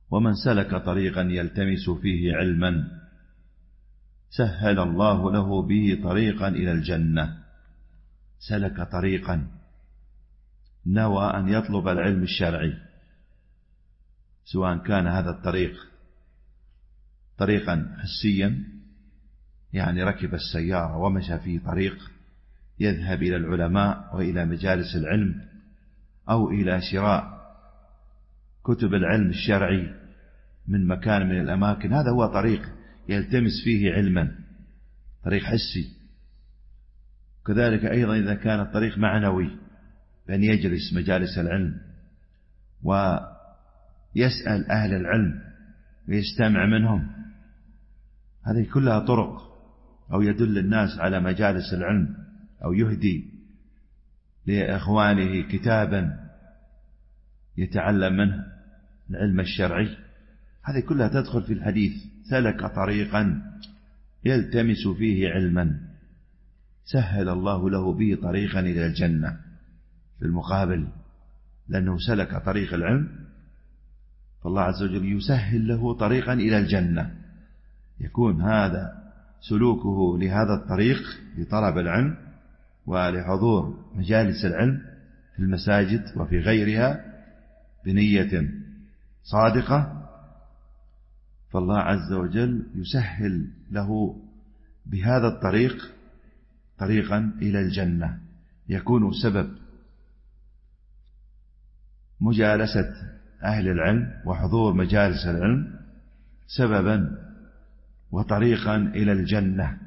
ومن سلك طريقا يلتمس فيه علما سهل الله له به طريقا إلى الجنة. سلك طريقا، نوى أن يطلب العلم الشرعي، سواء كان هذا الطريق طريقا حسيا، يعني ركب السيارة ومشى في طريق يذهب إلى العلماء وإلى مجالس العلم، أو إلى شراء كتب العلم الشرعي من مكان من الأماكن، هذا هو طريق يلتمس فيه علما، طريق حسي. كذلك أيضا إذا كان الطريق معنوي، بأن يجلس مجالس العلم ويسأل أهل العلم ويستمع منهم، هذه كلها طرق. أو يدل الناس على مجالس العلم، أو يهدي لإخوانه كتابا يتعلم منه العلم الشرعي، هذه كلها تدخل في الحديث. سلك طريقا يلتمس فيه علما سهل الله له به طريقا إلى الجنة. في المقابل، لأنه سلك طريق العلم، فالله عز وجل يسهل له طريقا إلى الجنة. يكون هذا سلوكه لهذا الطريق لطلب العلم ولحضور مجالس العلم في المساجد وفي غيرها بنية صادقة، فالله عز وجل يسهل له بهذا الطريق طريقا إلى الجنة، يكون سبب مجالسة أهل العلم وحضور مجالس العلم سببا وطريقا إلى الجنة.